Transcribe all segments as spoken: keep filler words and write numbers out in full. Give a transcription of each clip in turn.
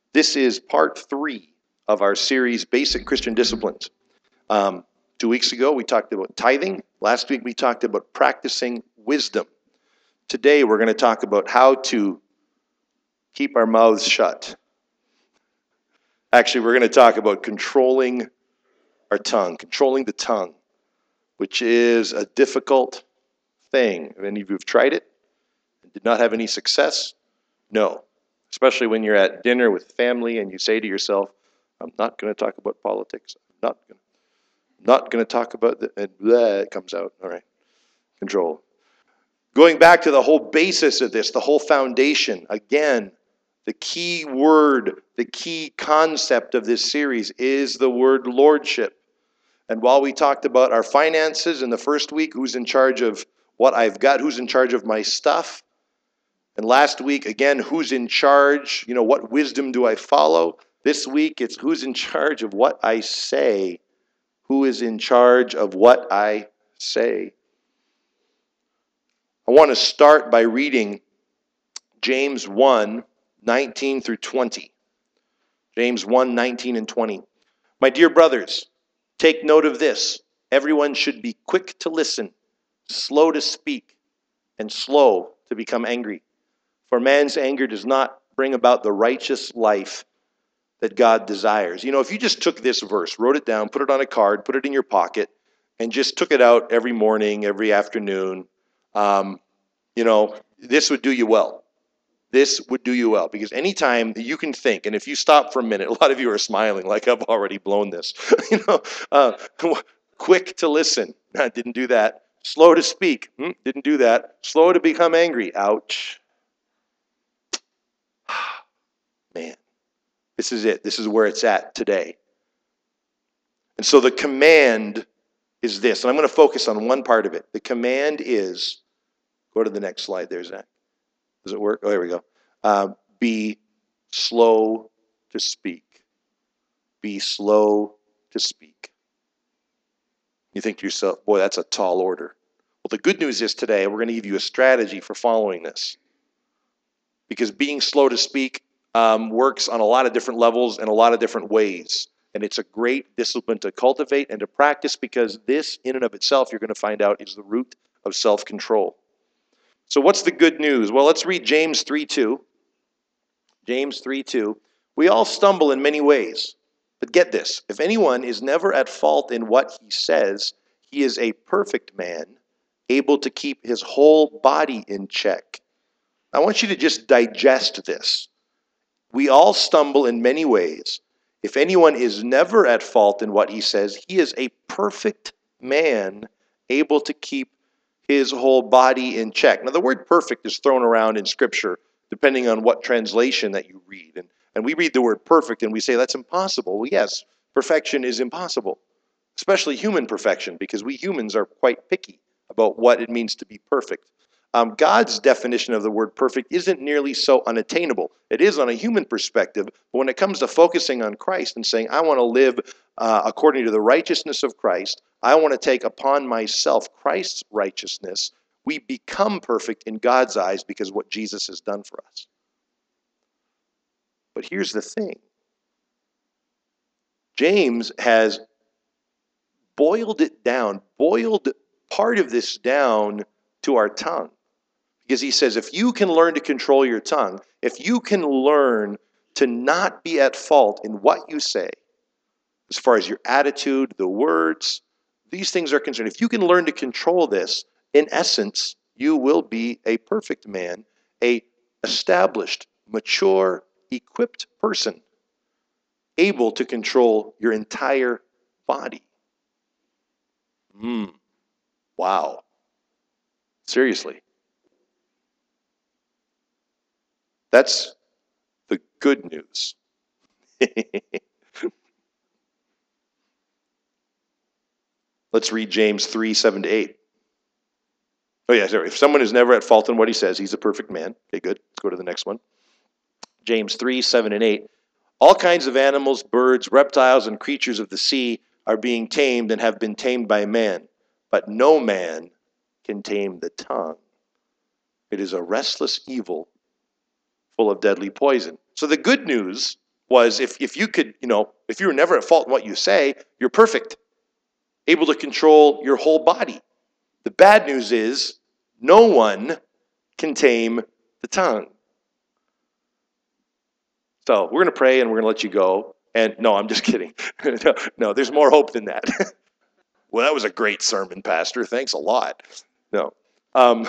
This is part three of our series, Basic Christian Disciplines. Um, two weeks ago, we talked about tithing. Last week, we talked about practicing wisdom. Today, we're going to talk about how to keep our mouths shut. Actually, we're going to talk about controlling our tongue, controlling the tongue, which is a difficult thing. Have any of you have tried it and did not have any success? No. Especially when you're at dinner with family and you say to yourself, I'm not going to talk about politics. I'm not going to, not going to talk about the, and blah, it comes out. All right. Control. Going back to the whole basis of this, the whole foundation, again, the key word, the key concept of this series is the word lordship. And while we talked about our finances in the first week, who's in charge of what I've got, who's in charge of my stuff, and last week, again, who's in charge, you know, what wisdom do I follow? This week, it's who's in charge of what I say. Who is in charge of what I say? I want to start by reading James one, nineteen through twenty. James one, nineteen and twenty. My dear brothers, take note of this. Everyone should be quick to listen, slow to speak, and slow to become angry. For man's anger does not bring about the righteous life that God desires. You know, if you just took this verse, wrote it down, put it on a card, put it in your pocket, and just took it out every morning, every afternoon, um, you know, this would do you well. This would do you well. Because anytime you can think, and if you stop for a minute, a lot of you are smiling like I've already blown this. you know, uh, quick to listen. Didn't do that. Slow to speak. Hmm, didn't do that. Slow to become angry. Ouch. Man, this is it. This is where it's at today. And so the command is this, and I'm going to focus on one part of it. The command is, go to the next slide there, Zach. Does it work? Oh, there we go. Uh, be slow to speak. Be slow to speak. You think to yourself, boy, that's a tall order. Well, the good news is today, we're going to give you a strategy for following this. Because being slow to speak um, works on a lot of different levels and a lot of different ways. And it's a great discipline to cultivate and to practice because this, in and of itself, you're going to find out, is the root of self-control. So what's the good news? Well, let's read James three two. James three two. We all stumble in many ways. But get this. If anyone is never at fault in what he says, he is a perfect man, able to keep his whole body in check. I want you to just digest this. We all stumble in many ways. If anyone is never at fault in what he says, he is a perfect man, able to keep his whole body in check. Now, the word perfect is thrown around in Scripture, depending on what translation that you read. And, and we read the word perfect and we say that's impossible. Well, yes, perfection is impossible, especially human perfection, because we humans are quite picky about what it means to be perfect. Um, God's definition of the word perfect isn't nearly so unattainable. It is on a human perspective, but when it comes to focusing on Christ and saying, I want to live uh, according to the righteousness of Christ, I want to take upon myself Christ's righteousness, we become perfect in God's eyes because of what Jesus has done for us. But here's the thing. James has boiled it down, boiled part of this down to our tongue. Because he says, if you can learn to control your tongue, if you can learn to not be at fault in what you say, as far as your attitude, the words, these things are concerned, if you can learn to control this, in essence, you will be a perfect man, a established, mature, equipped person, able to control your entire body. Hmm. Wow. Seriously. That's the good news. Let's read James three, seven to eight. Oh yeah, sorry. If someone is never at fault in what he says, he's a perfect man. Okay, good. Let's go to the next one. James three, seven and eight. All kinds of animals, birds, reptiles, and creatures of the sea are being tamed and have been tamed by man. But no man can tame the tongue. It is a restless evil full of deadly poison. So the good news was if, if you could, you know, if you were never at fault in what you say, you're perfect, able to control your whole body. The bad news is no one can tame the tongue. So we're going to pray and we're going to let you go. And no, I'm just kidding. no, no, there's more hope than that. Well, that was a great sermon, Pastor. Thanks a lot. No. Um,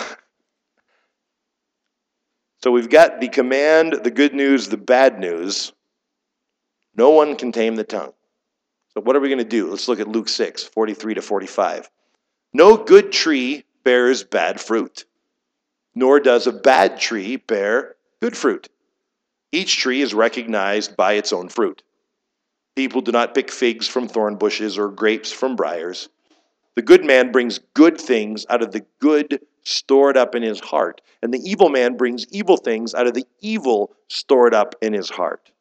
so we've got the command, the good news, the bad news. No one can tame the tongue. So what are we going to do? Let's look at Luke six, forty-three to forty-five. No good tree bears bad fruit, nor does a bad tree bear good fruit. Each tree is recognized by its own fruit. People do not pick figs from thorn bushes or grapes from briars. The good man brings good things out of the good stored up in his heart, and the evil man brings evil things out of the evil stored up in his heart.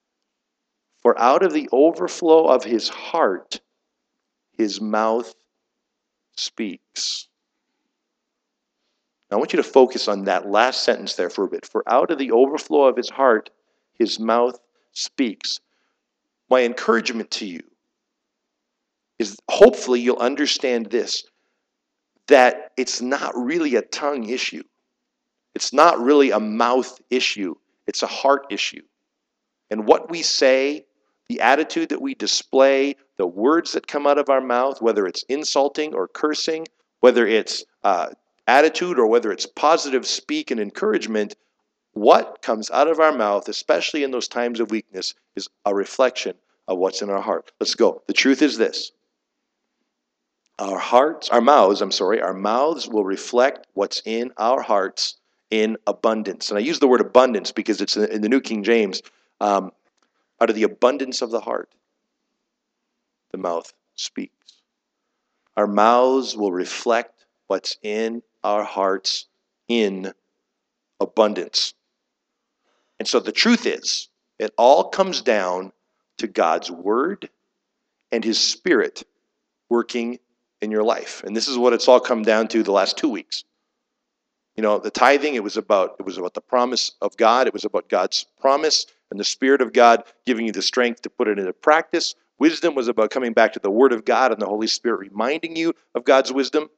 For out of the overflow of his heart, his mouth speaks. Now, I want you to focus on that last sentence there for a bit. For out of the overflow of his heart, his mouth speaks. My encouragement to you is hopefully you'll understand this, that it's not really a tongue issue. It's not really a mouth issue. It's a heart issue. And what we say, the attitude that we display, the words that come out of our mouth, whether it's insulting or cursing, whether it's uh, attitude or whether it's positive speak and encouragement, what comes out of our mouth, especially in those times of weakness, is a reflection of what's in our heart. Let's go. The truth is this. Our hearts, our mouths, I'm sorry, our mouths will reflect what's in our hearts in abundance. And I use the word abundance because it's in the New King James. Um, out of the abundance of the heart, the mouth speaks. Our mouths will reflect what's in our hearts in abundance. And so the truth is, it all comes down to God's word and his spirit working in your life. And this is what it's all come down to the last two weeks. You know, the tithing, it was about it was about the promise of God. It was about God's promise and the Spirit of God giving you the strength to put it into practice. Wisdom was about coming back to the Word of God and the Holy Spirit reminding you of God's wisdom.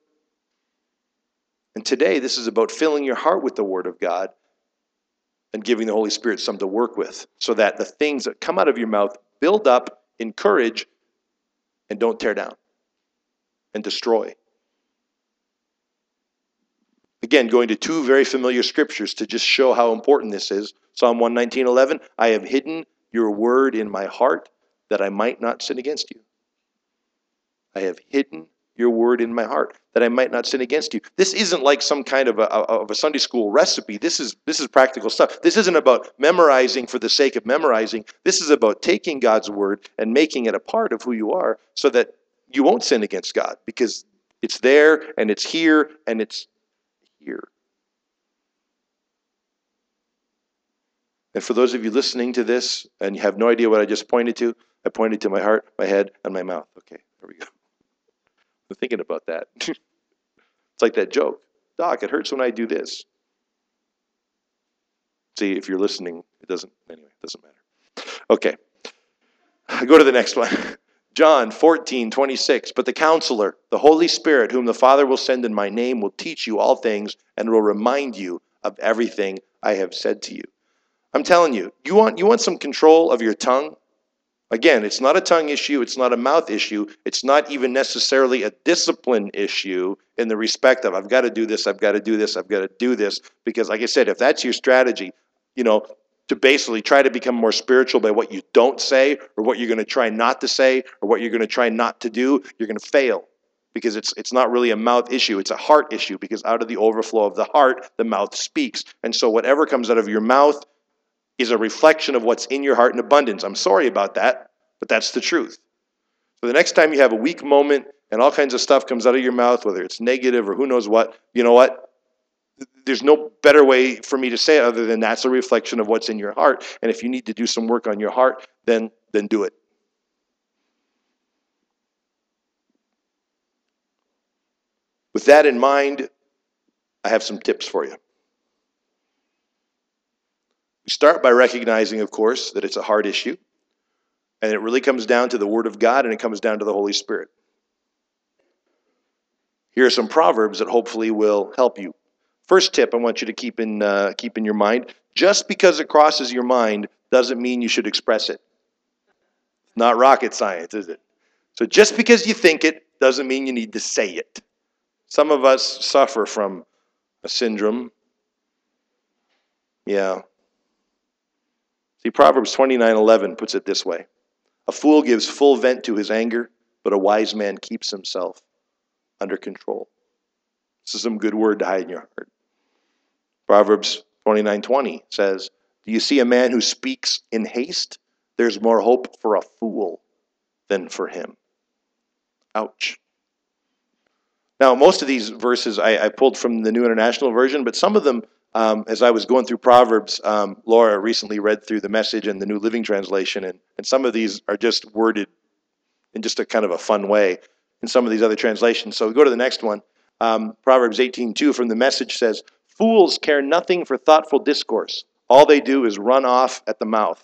And today, this is about filling your heart with the Word of God and giving the Holy Spirit something to work with so that the things that come out of your mouth build up, encourage, and don't tear down and destroy. Again, going to two very familiar scriptures to just show how important this is. Psalm one nineteen, eleven, I have hidden your word in my heart that I might not sin against you. I have hidden your word in my heart that I might not sin against you. This isn't like some kind of a, of a Sunday school recipe. This is, this is practical stuff. This isn't about memorizing for the sake of memorizing. This is about taking God's word and making it a part of who you are so that you won't sin against God because it's there and it's here and it's here. And for those of you listening to this and you have no idea what I just pointed to, I pointed to my heart, my head, and my mouth. Okay, there we go. I'm thinking about that. It's like that joke. Doc, it hurts when I do this. See, if you're listening, it doesn't, anyway, it doesn't matter. Okay, go to the next one. John fourteen, twenty-six, but the counselor, the Holy Spirit, whom the Father will send in my name, will teach you all things and will remind you of everything I have said to you. I'm telling you, you want, you want some control of your tongue? Again, it's not a tongue issue. It's not a mouth issue. It's not even necessarily a discipline issue in the respect of, I've got to do this, I've got to do this, I've got to do this. Because like I said, if that's your strategy, you know, to basically try to become more spiritual by what you don't say or what you're going to try not to say or what you're going to try not to do, you're going to fail. Because it's it's not really a mouth issue. It's a heart issue because out of the overflow of the heart, the mouth speaks. And so whatever comes out of your mouth is a reflection of what's in your heart in abundance. I'm sorry about that, but that's the truth. So the next time you have a weak moment and all kinds of stuff comes out of your mouth, whether it's negative or who knows what, you know what? There's no better way for me to say it other than that's a reflection of what's in your heart. And if you need to do some work on your heart, then, then do it. With that in mind, I have some tips for you. We start by recognizing, of course, that it's a hard issue, and it really comes down to the Word of God, and it comes down to the Holy Spirit. Here are some proverbs that hopefully will help you. First tip I want you to keep in uh, keep in your mind: just because it crosses your mind doesn't mean you should express it. It's not rocket science, is it? So just because you think it doesn't mean you need to say it. Some of us suffer from a syndrome. Yeah. See, Proverbs twenty-nine eleven puts it this way: a fool gives full vent to his anger, but a wise man keeps himself under control. This is some good word to hide in your heart. Proverbs twenty-nine twenty says, do you see a man who speaks in haste? There's more hope for a fool than for him. Ouch. Now, most of these verses I, I pulled from the New International Version, but some of them, um, as I was going through Proverbs, um, Laura recently read through the Message and the New Living Translation, and, and some of these are just worded in just a kind of a fun way in some of these other translations. So we go to the next one. Um, Proverbs eighteen two from the Message says, fools care nothing for thoughtful discourse. All they do is run off at the mouth.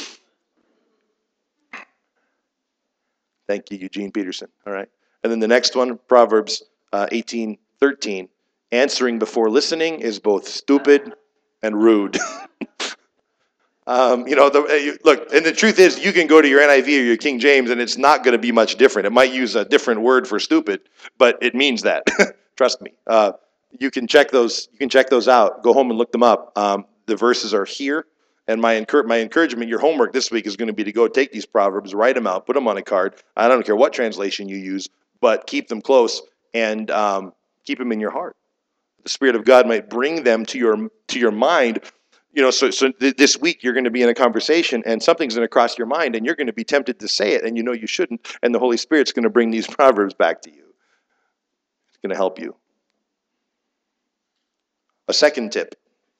Thank you, Eugene Peterson. All right. And then the next one, Proverbs uh, eighteen thirteen. Answering before listening is both stupid and rude. um, you know, the, look, and the truth is, you can go to your N I V or your King James, and it's not going to be much different. It might use a different word for stupid, but it means that. Trust me. Uh, you can check those. You can check those out. Go home and look them up. Um, the verses are here. And my, encour- my encouragement, your homework this week is going to be to go take these Proverbs, write them out, put them on a card. I don't care what translation you use, but keep them close and um, keep them in your heart. The Spirit of God might bring them to your to your mind. You know, so so th- this week you're going to be in a conversation and something's going to cross your mind and you're going to be tempted to say it and you know you shouldn't. And the Holy Spirit's going to bring these Proverbs back to you. It's going to help you. A second tip.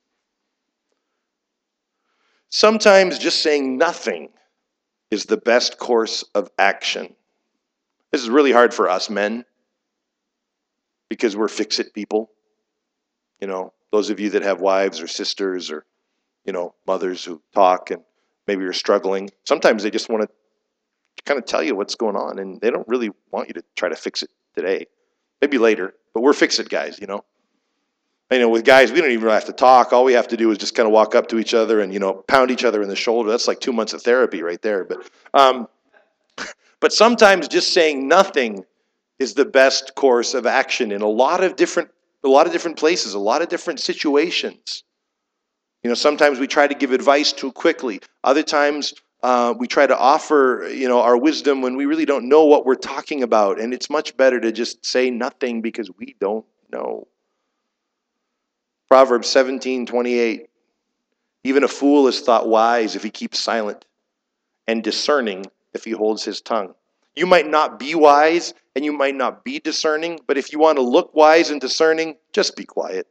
Sometimes just saying nothing is the best course of action. This is really hard for us men because we're fix-it people. You know, those of you that have wives or sisters or, you know, mothers who talk and maybe you're struggling. Sometimes they just want to kind of tell you what's going on and they don't really want you to try to fix it today. Maybe later, but we're fix-it guys, you know. You know, with guys, we don't even really have to talk. All we have to do is just kind of walk up to each other and, you know, pound each other in the shoulder. That's like two months of therapy right there. But, um, but sometimes just saying nothing is the best course of action in a lot of different, a lot of different places, a lot of different situations. You know, sometimes we try to give advice too quickly. Other times uh, we try to offer, you know, our wisdom when we really don't know what we're talking about. And it's much better to just say nothing because we don't know. Proverbs seventeen twenty-eight. Even a fool is thought wise if he keeps silent, and discerning if he holds his tongue. You might not be wise, and you might not be discerning, but if you want to look wise and discerning, just be quiet.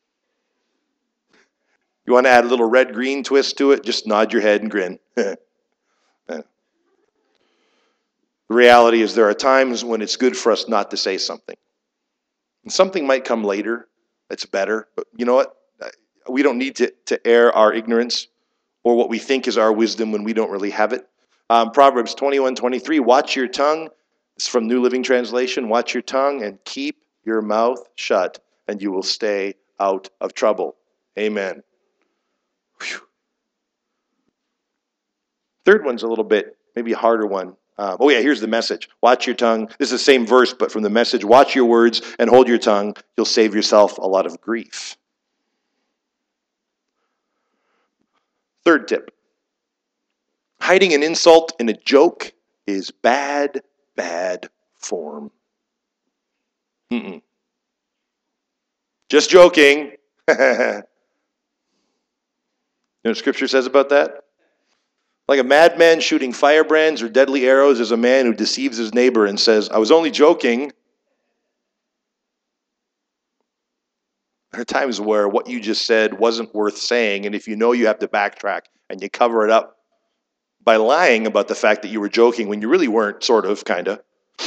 You want to add a little red-green twist to it, just nod your head and grin. The reality is there are times when it's good for us not to say something. And something might come later that's better, but you know what? We don't need to, to air our ignorance or what we think is our wisdom when we don't really have it. Um, Proverbs twenty-one twenty-three, watch your tongue. It's from New Living Translation. Watch your tongue and keep your mouth shut, and you will stay out of trouble. Amen. Whew. Third one's a little bit, maybe a harder one. Uh, oh yeah, here's the Message. Watch your tongue. This is the same verse, but from the Message. Watch your words and hold your tongue. You'll save yourself a lot of grief. Third tip. Hiding an insult in a joke is bad, bad form. Mm-mm. Just joking. You know what Scripture says about that? Like a madman shooting firebrands or deadly arrows is a man who deceives his neighbor and says, I was only joking. There are times where what you just said wasn't worth saying, and if you know you have to backtrack and you cover it up by lying about the fact that you were joking when you really weren't, sort of, kind of,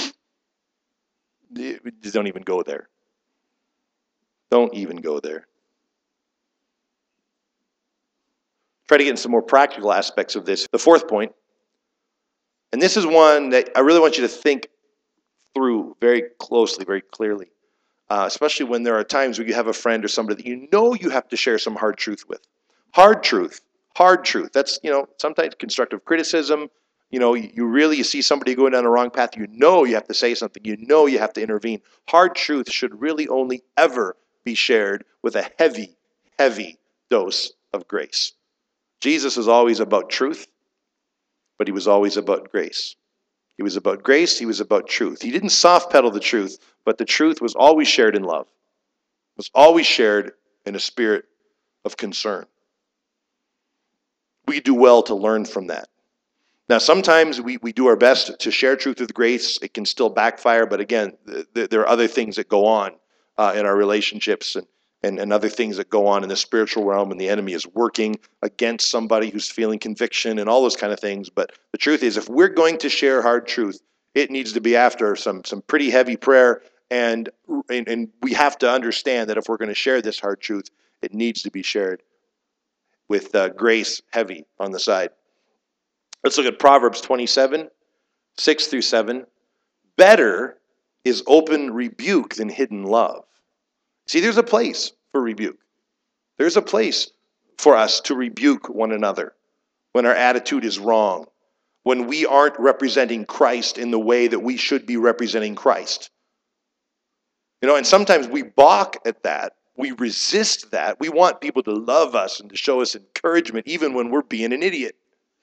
just don't even go there. Don't even go there. Try to get into some more practical aspects of this. The fourth point, and this is one that I really want you to think through very closely, very clearly, uh, especially when there are times where you have a friend or somebody that you know you have to share some hard truth with. Hard truth, hard truth. That's, you know, sometimes constructive criticism. You know, you really you see somebody going down the wrong path, you know you have to say something, you know you have to intervene. Hard truth should really only ever be shared with a heavy, heavy dose of grace. Jesus was always about truth, but he was always about grace. He was about grace, he was about truth. He didn't soft pedal the truth, but the truth was always shared in love. It was always shared in a spirit of concern. We do well to learn from that. Now, sometimes we, we do our best to share truth with grace. It can still backfire, but again, th- there are other things that go on uh, in our relationships and, and, and other things that go on in the spiritual realm, and the enemy is working against somebody who's feeling conviction and all those kind of things. But the truth is, if we're going to share hard truth, it needs to be after some, some pretty heavy prayer, and, and, and we have to understand that if we're going to share this hard truth, it needs to be shared with uh, grace heavy on the side. Let's look at Proverbs twenty-seven, six through seven. Better is open rebuke than hidden love. See, there's a place for rebuke. There's a place for us to rebuke one another when our attitude is wrong, when we aren't representing Christ in the way that we should be representing Christ. You know, and sometimes we balk at that. We resist that. We want people to love us and to show us encouragement even when we're being an idiot.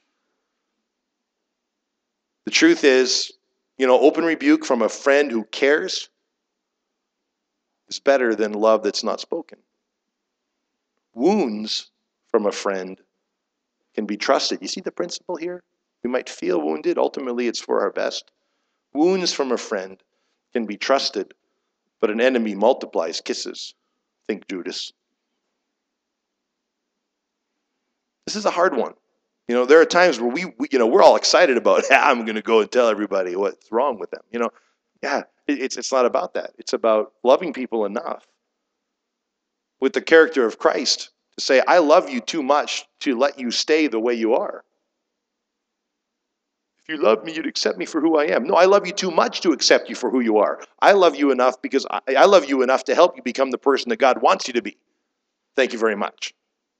The truth is, you know, open rebuke from a friend who cares is better than love that's not spoken. Wounds from a friend can be trusted. You see the principle here? We might feel wounded. Ultimately, it's for our best. Wounds from a friend can be trusted, but an enemy multiplies kisses. Think Judas. This is a hard one. You know, there are times where we, we you know, we're all excited about, yeah, I'm going to go and tell everybody what's wrong with them. You know, yeah, it, it's it's not about that. It's about loving people enough with the character of Christ to say, I love you too much to let you stay the way you are. If you love me, you'd accept me for who I am. No, I love you too much to accept you for who you are. I love you enough because I, I love you enough to help you become the person that God wants you to be. Thank you very much.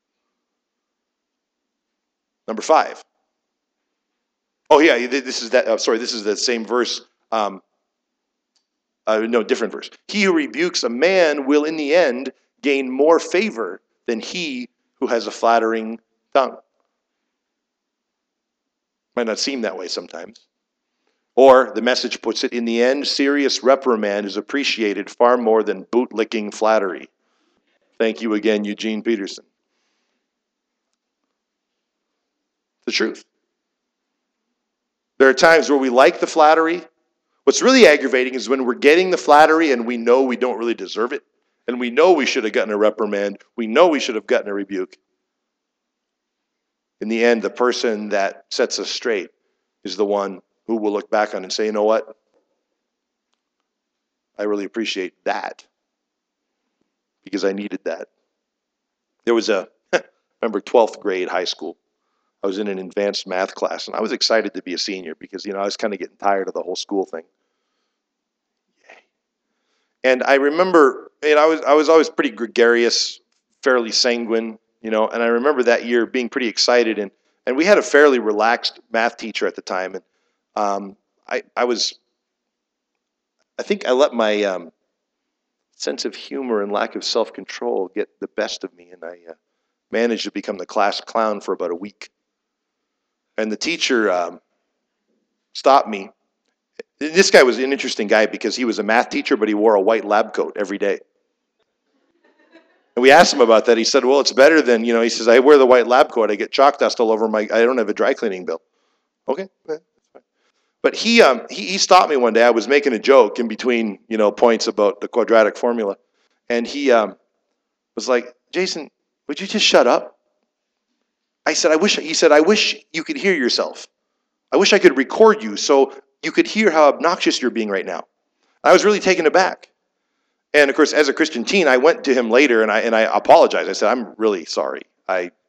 Number five. Oh yeah, this is that. Uh, sorry, this is the same verse. Um, uh, no, different verse. He who rebukes a man will, in the end, gain more favor than he who has a flattering tongue. Might not seem that way sometimes. Or the Message puts it: in the end, serious reprimand is appreciated far more than boot-licking flattery. Thank you again, Eugene Peterson. The truth. There are times where we like the flattery. What's really aggravating is when we're getting the flattery and we know we don't really deserve it, and we know we should have gotten a reprimand, we know we should have gotten a rebuke. In the end, the person that sets us straight is the one who will look back on and say, you know what? I really appreciate that because I needed that. There was a, remember twelfth grade high school. I was in an advanced math class, and I was excited to be a senior because, you know, I was kind of getting tired of the whole school thing. Yay. And I remember, you know, I was I was always pretty gregarious, fairly sanguine, you know, and I remember that year being pretty excited, and and we had a fairly relaxed math teacher at the time, and um, I I was, I think I let my um, sense of humor and lack of self-control get the best of me, and I uh, managed to become the class clown for about a week. And the teacher um, stopped me. This guy was an interesting guy because he was a math teacher, but he wore a white lab coat every day. And we asked him about that. He said, well, it's better than, you know, he says, I wear the white lab coat. I get chalk dust all over my, I don't have a dry cleaning bill. Okay. But he, um, he, he stopped me one day. I was making a joke in between, you know, points about the quadratic formula. And he um, was like, Jason, would you just shut up? I said, I wish, he said, I wish you could hear yourself. I wish I could record you so you could hear how obnoxious you're being right now. I was really taken aback. And of course, as a Christian teen, I went to him later and I and I apologized. I said, I'm really sorry. I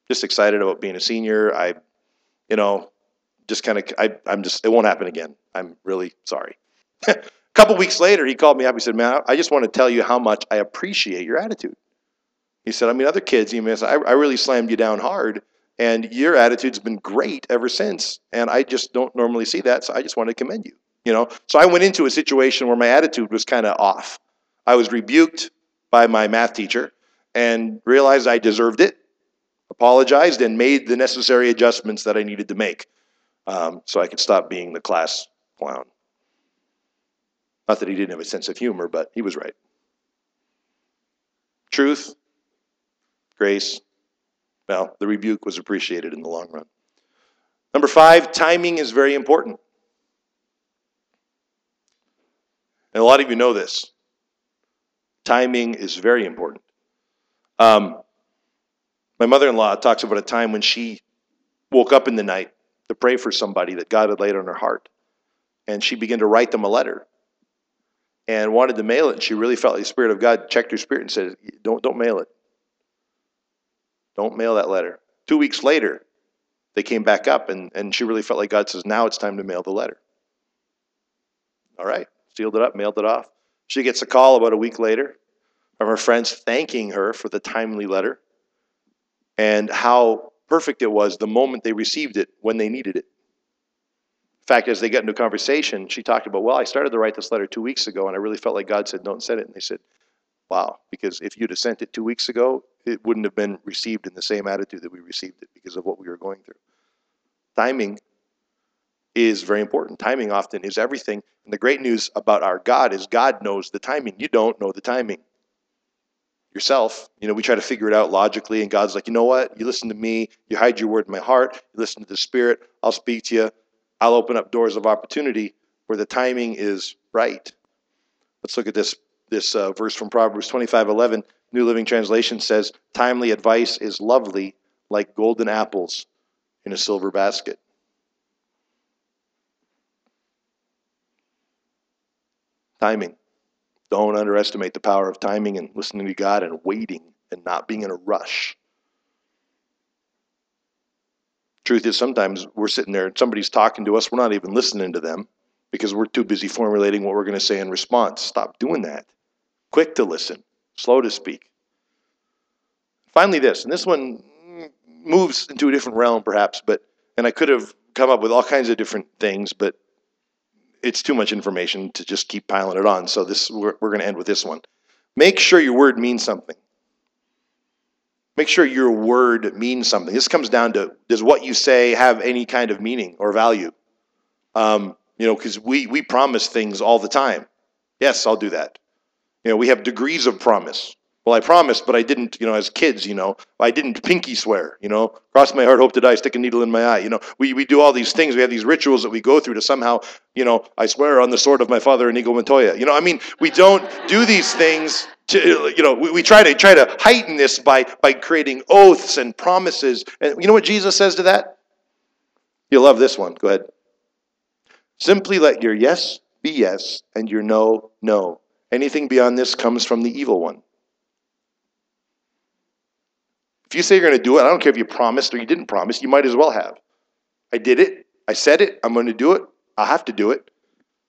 just excited about being a senior. I, you know, just kind of, I, I'm just, it won't happen again. I'm really sorry. A couple weeks later, he called me up. He said, man, I just want to tell you how much I appreciate your attitude. He said, I mean, other kids, you miss, I, I really slammed you down hard, and your attitude's been great ever since. And I just don't normally see that, so I just want to commend you. You know, so I went into a situation where my attitude was kind of off. I was rebuked by my math teacher and realized I deserved it, apologized, and made the necessary adjustments that I needed to make um, so I could stop being the class clown. Not that he didn't have a sense of humor, but he was right. Truth, grace, well, the rebuke was appreciated in the long run. Number five, timing is very important. And a lot of you know this. Timing is very important. Um, my mother-in-law talks about a time when she woke up in the night to pray for somebody that God had laid on her heart. And she began to write them a letter and wanted to mail it. And she really felt like the Spirit of God checked her spirit and said, don't, don't mail it. Don't mail that letter. Two weeks later, they came back up, and, and she really felt like God says, now it's time to mail the letter. All right. Sealed it up, mailed it off. She gets a call about a week later from her friends thanking her for the timely letter and how perfect it was the moment they received it when they needed it. In fact, as they got into a conversation, she talked about, well, I started to write this letter two weeks ago, and I really felt like God said, don't send it. And they said, wow, because if you'd have sent it two weeks ago, it wouldn't have been received in the same attitude that we received it because of what we were going through. Timing is very important. Timing often is everything. And the great news about our God is God knows the timing. You don't know the timing yourself. You know, we try to figure it out logically, and God's like, you know what? You listen to me. You hide your word in my heart. You listen to the Spirit. I'll speak to you. I'll open up doors of opportunity where the timing is right. Let's look at this, this uh, verse from Proverbs twenty-five eleven. New Living Translation says, timely advice is lovely like golden apples in a silver basket. Timing. Don't underestimate the power of timing and listening to God and waiting and not being in a rush. Truth is, sometimes we're sitting there and somebody's talking to us. We're not even listening to them because we're too busy formulating what we're going to say in response. Stop doing that. Quick to listen, slow to speak. Finally, this, and this one moves into a different realm perhaps, but and I could have come up with all kinds of different things, but it's too much information to just keep piling it on. So this we're, we're going to end with this one. Make sure your word means something. Make sure your word means something. This comes down to, does what you say have any kind of meaning or value? Um, you know, because we, we promise things all the time. Yes, I'll do that. You know, we have degrees of promise. Well, I promised, but I didn't, you know, as kids, you know, I didn't pinky swear, you know, cross my heart, hope to die, stick a needle in my eye. You know, we, we do all these things. We have these rituals that we go through to somehow, you know, I swear on the sword of my father, Inigo Montoya. You know, I mean, we don't do these things to, you know, we, we try to try to heighten this by, by creating oaths and promises. And you know what Jesus says to that? You'll love this one. Go ahead. Simply let your yes be yes and your no, no. Anything beyond this comes from the evil one. If you say you're going to do it, I don't care if you promised or you didn't promise, you might as well have. I did it. I said it. I'm going to do it. I'll have to do it.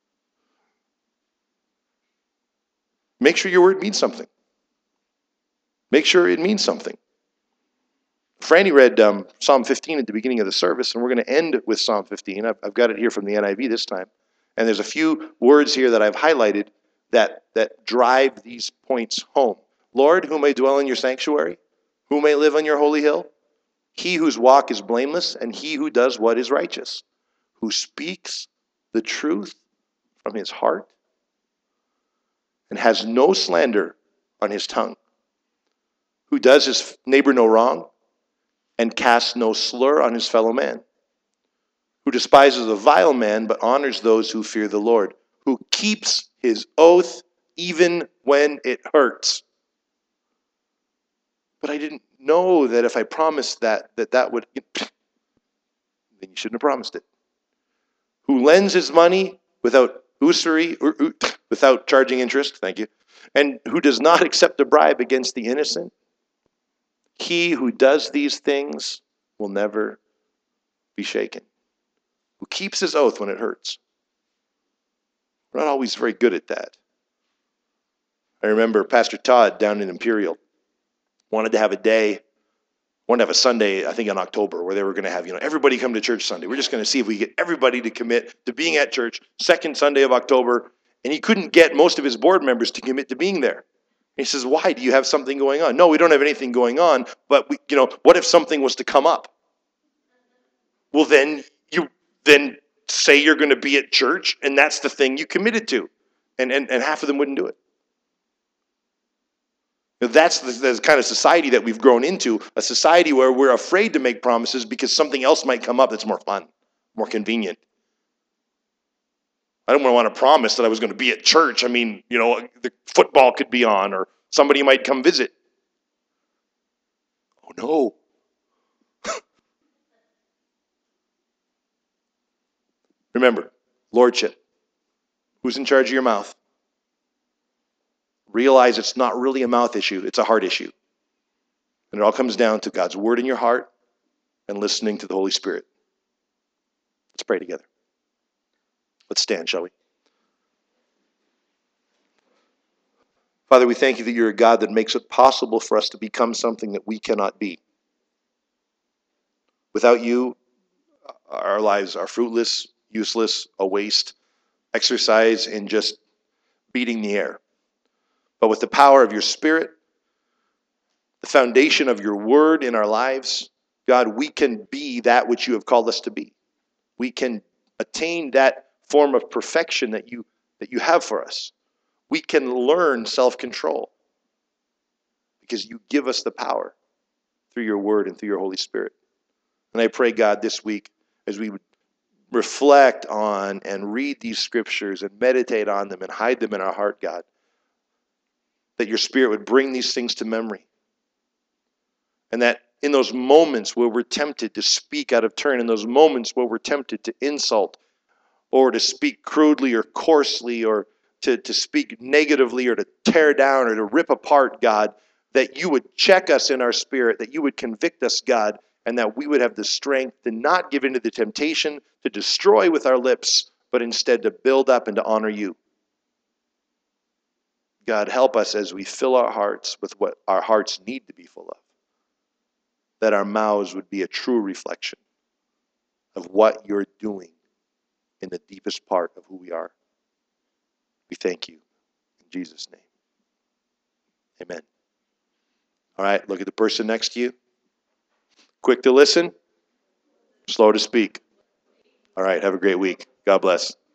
Make sure your word means something. Make sure it means something. Franny read um, Psalm fifteen at the beginning of the service, and we're going to end with Psalm fifteen. I've, I've got it here from the N I V this time. And there's a few words here that I've highlighted that, that drive these points home. Lord, who may dwell in your sanctuary? Who may live on your holy hill? He whose walk is blameless, and he who does what is righteous, who speaks the truth from his heart, and has no slander on his tongue, who does his neighbor no wrong, and casts no slur on his fellow man, who despises a vile man, but honors those who fear the Lord, who keeps his oath even when it hurts. But I didn't know that if I promised that, that that would, then you shouldn't have promised it. Who lends his money without usury, or, or, without charging interest, thank you, and who does not accept a bribe against the innocent. He who does these things will never be shaken. Who keeps his oath when it hurts. We're not always very good at that. I remember Pastor Todd down in Imperial wanted to have a day, wanted to have a Sunday, I think in October, where they were going to have, you know, everybody come to church Sunday. We're just going to see if we get everybody to commit to being at church second Sunday of October. And he couldn't get most of his board members to commit to being there. He says, why? Do you have something going on? No, we don't have anything going on, but we, you know, what if something was to come up? Well, then you then say you're going to be at church, and that's the thing you committed to. And and, and half of them wouldn't do it. That's the, the kind of society that we've grown into, a society where we're afraid to make promises because something else might come up that's more fun, more convenient. I don't want to promise that I was going to be at church. I mean, you know, the football could be on or somebody might come visit. Oh, no. Remember, lordship. Who's in charge of your mouth? Realize it's not really a mouth issue, it's a heart issue. And it all comes down to God's word in your heart and listening to the Holy Spirit. Let's pray together. Let's stand, shall we? Father, we thank you that you're a God that makes it possible for us to become something that we cannot be. Without you, our lives are fruitless, useless, a waste, exercise in just beating the air. But with the power of your Spirit, the foundation of your word in our lives, God, we can be that which you have called us to be. We can attain that form of perfection that you that you have for us. We can learn self-control because you give us the power through your word and through your Holy Spirit. And I pray, God, this week, as we would reflect on and read these scriptures and meditate on them and hide them in our heart, God, that your Spirit would bring these things to memory. And that in those moments where we're tempted to speak out of turn, in those moments where we're tempted to insult or to speak crudely or coarsely or to, to speak negatively or to tear down or to rip apart, God, that you would check us in our spirit, that you would convict us, God, and that we would have the strength to not give into the temptation to destroy with our lips, but instead to build up and to honor you. God, help us as we fill our hearts with what our hearts need to be full of, that our mouths would be a true reflection of what you're doing in the deepest part of who we are. We thank you. In Jesus' name. Amen. All right, look at the person next to you. Quick to listen, slow to speak. All right, have a great week. God bless.